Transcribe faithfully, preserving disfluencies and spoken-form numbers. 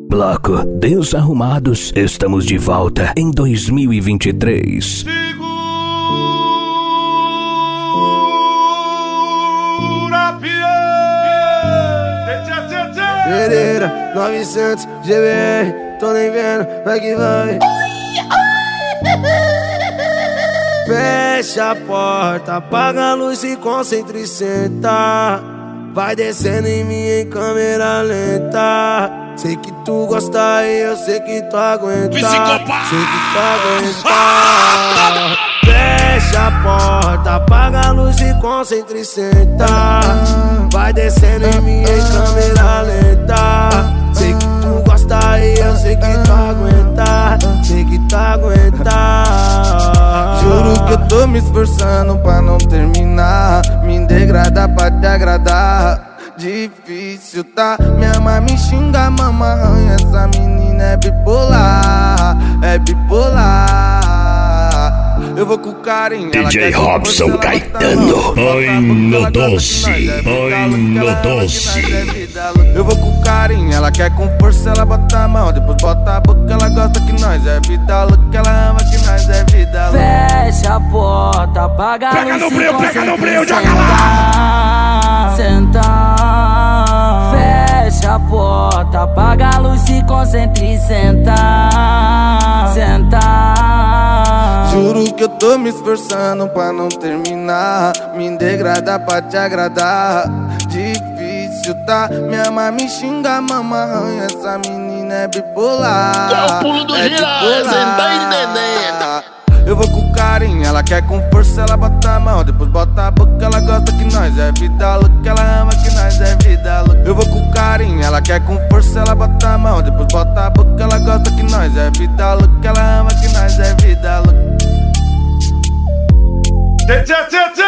Bloco Desarrumados, estamos de volta em dois mil e vinte e três. Pereira, novecentos G B R, tô nem vendo, vai que vai. Fecha a porta, apaga a luz e concentra e senta. Vai descendo em mim em câmera lenta. Sei que tu gosta e eu sei que tu aguenta. Psicopata. Sei que tu aguenta. Fecha a porta, apaga a luz e concentra e senta. Vai descendo em mim em câmera lenta. Sei que tu gosta e eu sei que tu aguenta. Sei que tu aguenta. Juro que eu tô me esforçando pra não terminar. Me degradar pra te agradar. Difícil, tá? Minha mãe me xinga, mama arranha. Essa menina é bipolar, é bipolar. Eu vou com carinho. D J Robson Caetano. Ai no doce, ai no doce. Eu vou com carinho, ela quer com força, ela bota a mão, depois bota a boca, ela gosta que nós é vida louca, ela ama que nós é vida louca. Fecha a porta, apaga a luz e concentra e senta. Senta. Fecha a porta, apaga a luz e concentra e senta. Senta. Juro que eu tô me esforçando pra não terminar. Me degradar pra te agradar. Difícil, tá? Minha mãe me xinga, mama arranha. Essa menina é bipolar. É o pulo do é girar, bipolar. é neném. Eu vou com carinho, ela quer com força, ela bota a mão, depois bota a boca, ela gosta que nós é vida louca, ela ama que nós é vida louca. Eu vou com carinho, ela quer com força, ela bota a mão, depois bota a boca, ela gosta que nós é vida louca, ela ama que nós é vida louca. Tchê, tchê, tchê.